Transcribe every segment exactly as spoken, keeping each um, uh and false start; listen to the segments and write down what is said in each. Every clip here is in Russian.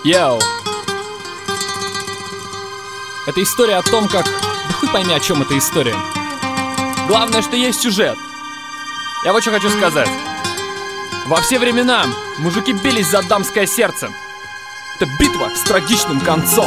Йоу. Это история о том, как... Да хуй пойми, о чем эта история. Главное, что есть сюжет. Я вот что хочу сказать. Во все времена мужики бились за дамское сердце. Это битва с трагичным концом.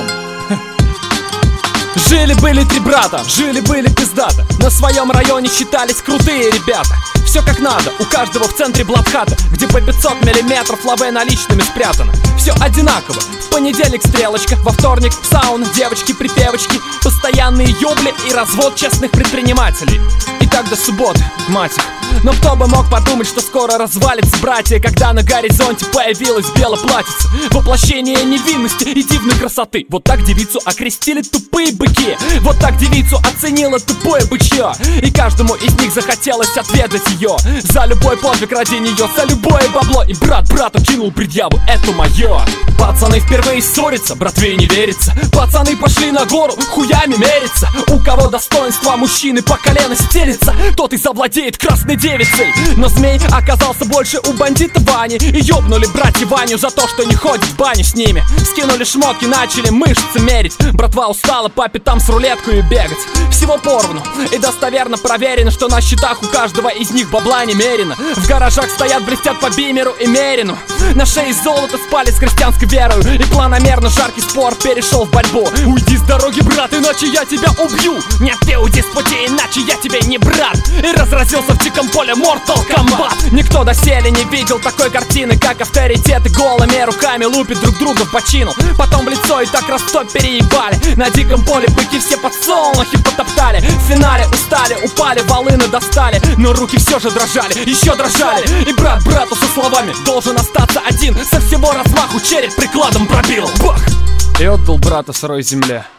Жили-были три брата, жили-были пиздата. На своем районе считались крутые ребята. Все как надо, у каждого в центре блатхата, где по пятьсот миллиметров лаве наличными спрятано. Все одинаково, в понедельник стрелочка, во вторник сауна, девочки-припевочки, постоянные ёбли и развод честных предпринимателей. И так до субботы, мать их. Но кто бы мог подумать, что скоро развалится братья, когда на горизонте появилась белоплатьица, воплощение невинности и дивной красоты. Вот так девицу окрестили тупые быки, вот так девицу оценило тупое бычье, и каждому из них захотелось отведать ее. За любой подвиг ради нее, за любое бабло. И брат брату кинул предъяву: это мое. Пацаны впервые ссорятся, братве не верится. Пацаны пошли на гору хуями мериться. У кого достоинства мужчины по колено стелится, тот и завладеет красной девицей. Но змей оказался больше у бандита Вани, и ёбнули братья Ваню за то, что не ходит в баню с ними. Скинули шмотки, начали мышцы мерить. Братва устала по пятам с рулеткой бегать. Всего поровну, и достоверно проверено, что на счетах у каждого из них бабла немерено. В гаражах стоят, блестят по Бимеру и Мерину. На шее золото спали с крестьянской верою, и планомерно жаркий спор перешел в борьбу. Уйди с дороги, брат, иначе я тебя убью. Нет, ты уйди с пути, иначе я тебе не брат. И разразился в диком поле Mortal Kombat. Никто доселе не видел такой картины, как авторитеты голыми руками лупят друг друга в бочину. Потом в лицо и так раз сто переебали. На диком поле быки все подсолнухи потоптали. В финале устали, упали, волыны достали, но руки все же дрожали, еще дрожали. И брат брату со словами должен остаться один. Со всего размаху череп прикладом пробил. Бах! И отдал брата сырой земле.